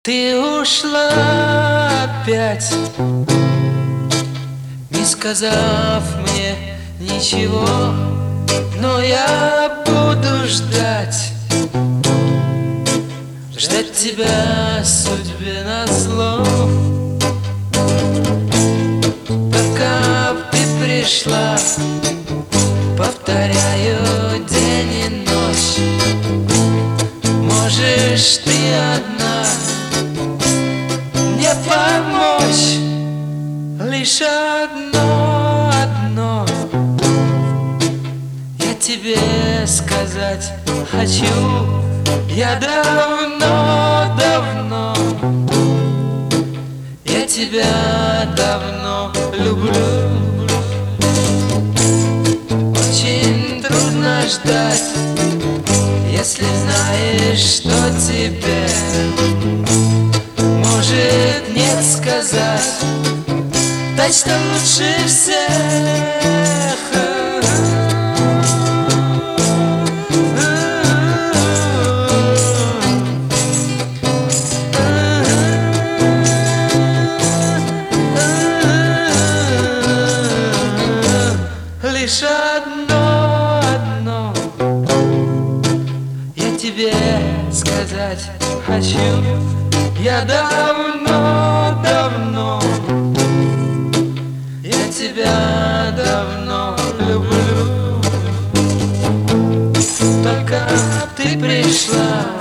Ты ушла опять, не сказав мне ничего, но я буду ждать, ждать тебя судьбе назло. Пока ты пришла, повторяю день и ночь. Можешь ты одна мне помочь, лишь одно я тебе сказать хочу. Я давно я тебя давно люблю. Очень трудно ждать, если знаешь, что тебе может нет сказать, так что лучше всех. Лишь одно я тебе сказать хочу. Я давно я тебя давно люблю. Только ты пришла,